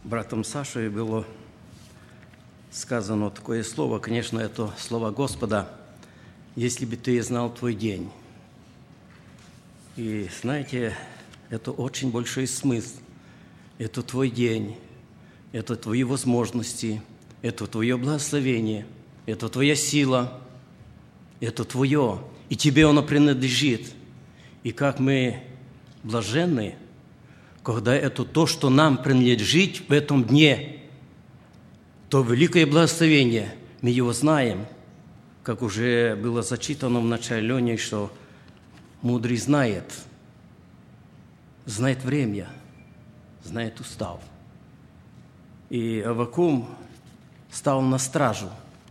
братом Сашей было сказано такое слово, конечно, это слово Господа, если бы ты знал твой день. И знаете, это очень большой смысл. Это твой день, это твои возможности, это твое благословение, это твоя сила, это твое, и тебе оно принадлежит. И как мы блаженны, когда это то, что нам принадлежит в этом дне, то великое благословение, мы его знаем, как уже было зачитано в начале Леней, что мудрый знает время, знает устав. И Аввакум стал на стражу,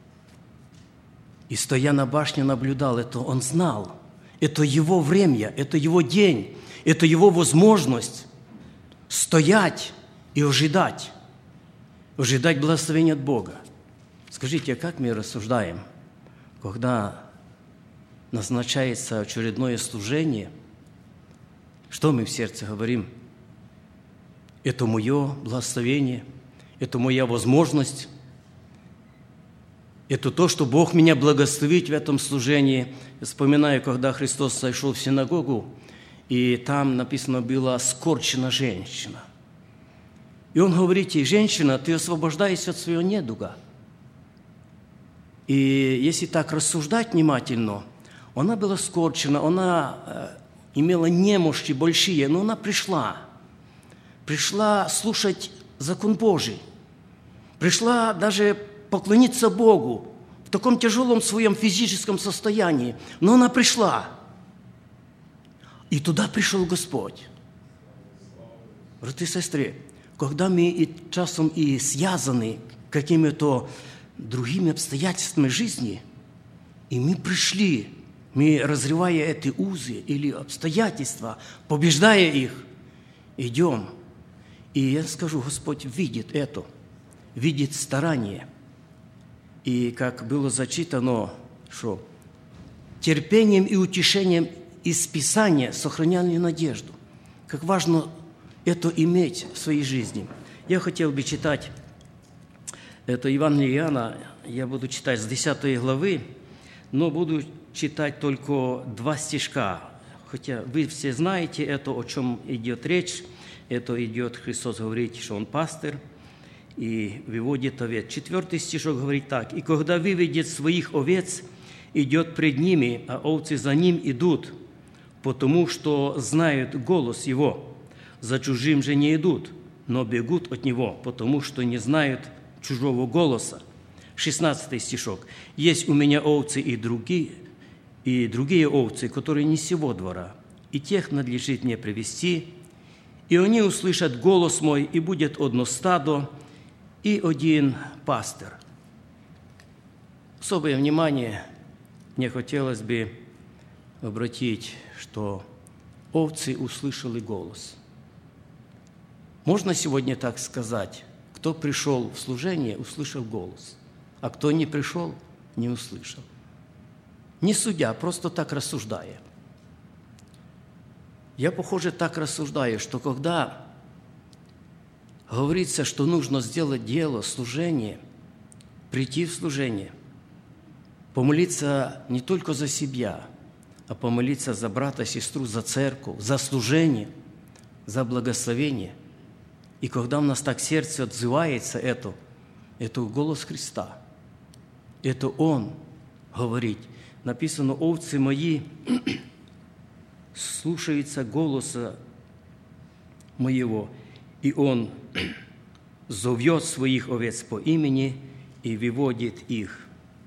и, стоя на башне, наблюдал это. Он знал, это его время, это его день, это его возможность стоять и ожидать благословения от Бога. Скажите, как мы рассуждаем, когда назначается очередное служение, что мы в сердце говорим? Это мое благословение, это моя возможность, это то, что Бог меня благословит в этом служении. Я вспоминаю, когда Христос сошел в синагогу, и там написано было «скорчена женщина». И Он говорит ей: «Женщина, ты освобождаешься от своего недуга». И если так рассуждать внимательно, она была скорчена, она имела немощи большие, но она пришла слушать закон Божий, пришла даже поклониться Богу в таком тяжелом своем физическом состоянии, но она пришла. И туда пришел Господь. Браты и сестры, когда мы часом и связаны какими-то другими обстоятельствами жизни, и мы пришли, мы, разрывая эти узы или обстоятельства, побеждая их, идем. И я скажу, Господь видит это, видит старание. И как было зачитано, что терпением и утешением из Писания сохраняли надежду. Как важно это иметь в своей жизни. Я хотел бы читать это Евангелие Иоанна, я буду читать с 10 главы, но буду читать только 2 стишка. Хотя вы все знаете это, о чем идет речь. Это идет, Христос говорит, что Он пастырь и выводит овец. 4 стишок говорит так: «И когда выведет своих овец, идет пред ними, а овцы за ним идут, потому что знают голос Его. За чужим же не идут, но бегут от Него, потому что не знают чужого голоса». 16 стишок. «Есть у меня овцы и другие овцы, которые не сего двора, и тех надлежит мне привести, и они услышат голос мой, и будет одно стадо, и один пастырь». Особое внимание мне хотелось бы обратить, что овцы услышали голос. Можно сегодня так сказать: кто пришел в служение, услышал голос, а кто не пришел, не услышал. Не судя, просто так рассуждая. Я, похоже, так рассуждаю, что когда говорится, что нужно сделать дело, служение, прийти в служение, помолиться не только за себя, а помолиться за брата, сестру, за церковь, за служение, за благословение. И когда у нас так сердце отзывается это голос Христа. Это Он говорит. Написано: «Овцы мои слушаются голоса моего, и Он зовет своих овец по имени и выводит их».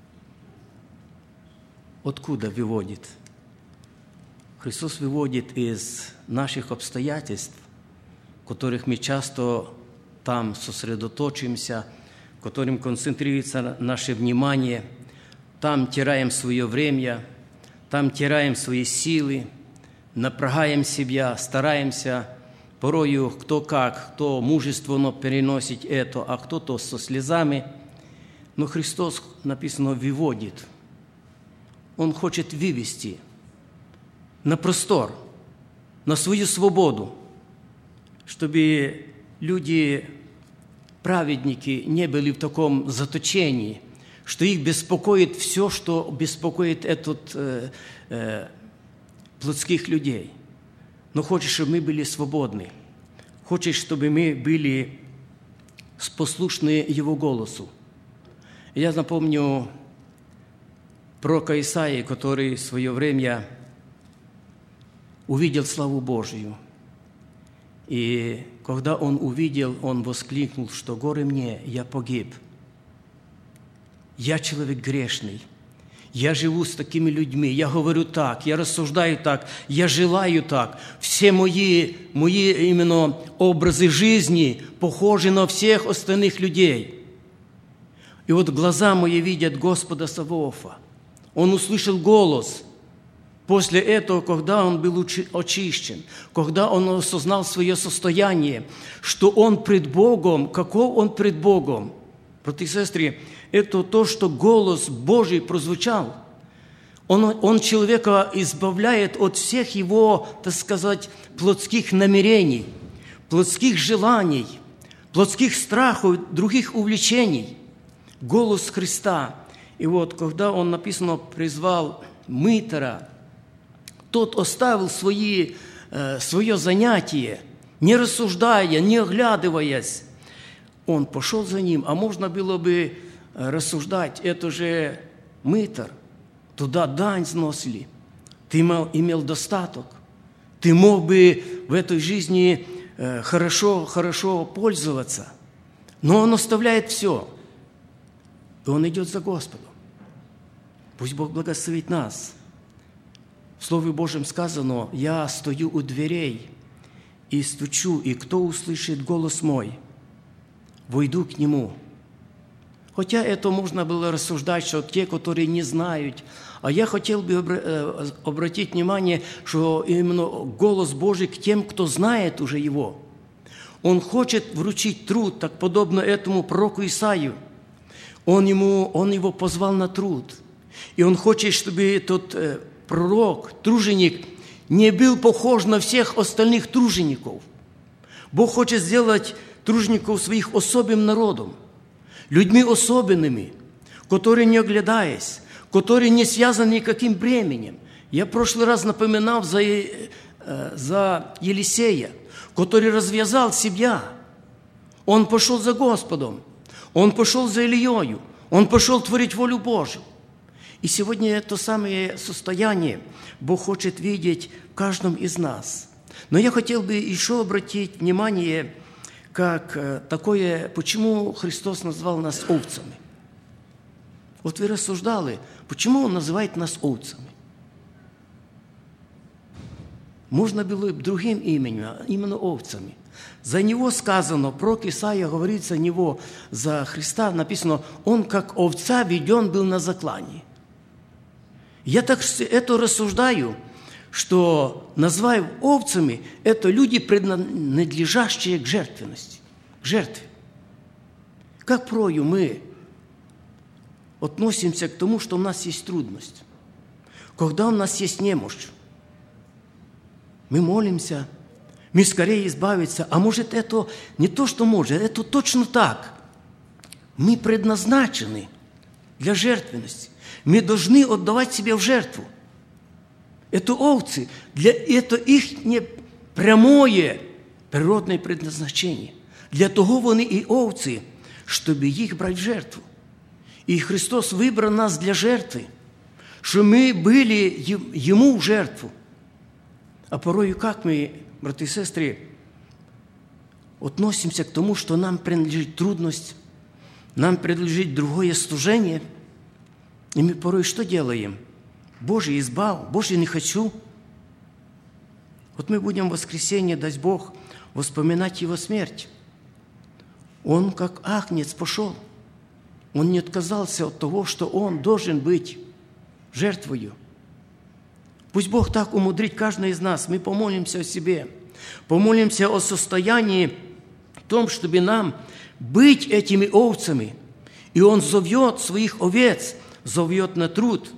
Откуда выводит? Христос выводит из наших обстоятельств, в которых мы часто там сосредоточимся, в котором концентрируется наше внимание, там теряем свое время, там теряем свои силы, напрягаем себя, стараемся, порою кто мужественно переносит это, а кто-то со слезами. Но Христос, написано, выводит. Он хочет вывести на простор, на свою свободу, чтобы люди праведники не были в таком заточении, что их беспокоит все, что беспокоит плотских людей. Но хочешь, чтобы мы были свободны. Хочешь, чтобы мы были послушны Его голосу. Я напомню пророка Исаии, который в свое время увидел славу Божию. И когда он увидел, он воскликнул, что «Горе мне, я погиб. Я человек грешный. Я живу с такими людьми, я говорю так, я рассуждаю так, я желаю так. Все мои именно образы жизни похожи на всех остальных людей. И вот глаза мои видят Господа Саваофа». Он услышал голос. После этого, когда он был очищен, когда он осознал свое состояние, что он пред Богом, каков он пред Богом. Братья и сестры, это то, что голос Божий прозвучал. Он человека избавляет от всех его, так сказать, плотских намерений, плотских желаний, плотских страхов, других увлечений. Голос Христа. И вот, когда он, написано, призвал мытаря, тот оставил свое занятие, не рассуждая, не оглядываясь. Он пошел за ним, а можно было бы рассуждать, это же мытарь, туда дань сносили, ты имел достаток, ты мог бы в этой жизни хорошо пользоваться. Но он оставляет все, и он идет за Господом. Пусть Бог благословит нас. В Слове Божьем сказано: «Я стою у дверей и стучу, и кто услышит голос мой, войду к нему». Хотя это можно было рассуждать, что те, которые не знают. А я хотел бы обратить внимание, что именно голос Божий к тем, кто знает уже его. Он хочет вручить труд, так подобно этому пророку Исаию. Он его позвал на труд. И он хочет, чтобы этот пророк, труженик, не был похож на всех остальных тружеников. Бог хочет сделать тружеников своих особым народом, людьми особенными, которые, не оглядаясь, которые не связаны никаким бременем. Я в прошлый раз напоминал за Елисея, который развязал себя. Он пошел за Господом, он пошел за Илией, он пошел творить волю Божию. И сегодня это самое состояние Бог хочет видеть в каждом из нас. Но я хотел бы еще обратить внимание, почему Христос назвал нас овцами. Вот вы рассуждали, почему Он называет нас овцами? Можно было бы другим именем, а именно овцами. За Него сказано, пророк Исаия говорит за Него, за Христа написано: Он как овца веден был на заклании. Я так это рассуждаю, что, называя овцами, это люди, принадлежащие к жертвенности, к жертве. Как порою мы относимся к тому, что у нас есть трудность, когда у нас есть немощь. Мы молимся, мы скорее избавиться. А может, это не то, что может, это точно так. Мы предназначены для жертвенности. Мы должны отдавать себя в жертву. Это овцы, это их не прямое природное предназначение. Для того они и овцы, чтобы их брать в жертву. И Христос выбрал нас для жертвы, чтобы мы были Ему в жертву. А порой как мы, братья и сестры, относимся к тому, что нам принадлежит трудность, нам принадлежит другое служение, и мы порой что делаем? Боже, избав, Боже, не хочу. Вот мы будем в воскресенье, даст Бог, вспоминать Его смерть. Он, как агнец, пошел. Он не отказался от того, что Он должен быть жертвою. Пусть Бог так умудрит каждого из нас. Мы помолимся о себе, помолимся о состоянии в том, чтобы нам быть этими овцами. И Он зовет своих овец, зовет на труд.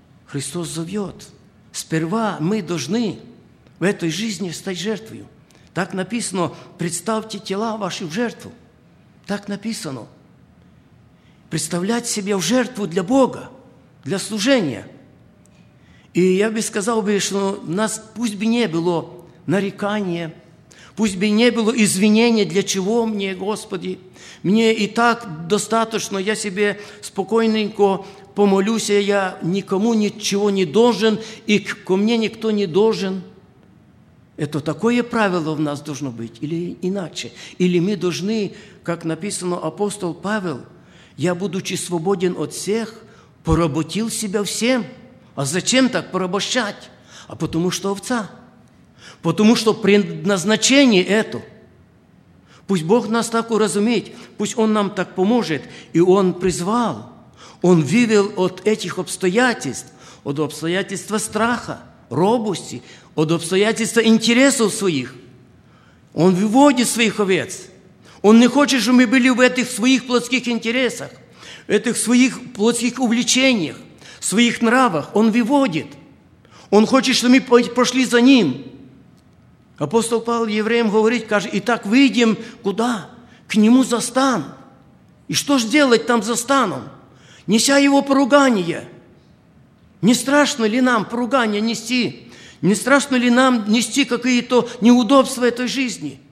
Христос зовет. Сперва мы должны в этой жизни стать жертвою. Так написано, представьте тела ваши в жертву. Так написано. Представлять себя в жертву для Бога, для служения. И я бы сказал, что у нас пусть бы не было нарекания, пусть бы не было извинения, для чего мне, Господи. Мне и так достаточно, я себе спокойненько помолюсь, я никому ничего не должен, и ко мне никто не должен. Это такое правило в нас должно быть, или иначе. Или мы должны, как написано апостол Павел, «Я, будучи свободен от всех, поработил себя всем». А зачем так порабощать? А потому что овца. Потому что предназначение это. Пусть Бог нас так уразумеет, пусть Он нам так поможет. И Он призвал, Он вывел от этих обстоятельств, от обстоятельства страха, робости, от обстоятельства интересов своих. Он выводит своих овец. Он не хочет, чтобы мы были в этих своих плотских интересах, этих своих плотских увлечениях, своих нравах. Он выводит. Он хочет, чтобы мы пошли за Ним. Апостол Павел евреям говорит, каже, «Итак, выйдем куда? К Нему за стан». И что ж делать там за станом? Неся Его поругание. Не страшно ли нам поругание нести? Не страшно ли нам нести какие-то неудобства этой жизни?